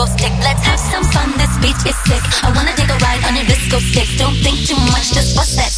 disco stick. Let's have some fun, this beat is sick. I wanna take a ride on your disco stick. Don't think too much, just bust that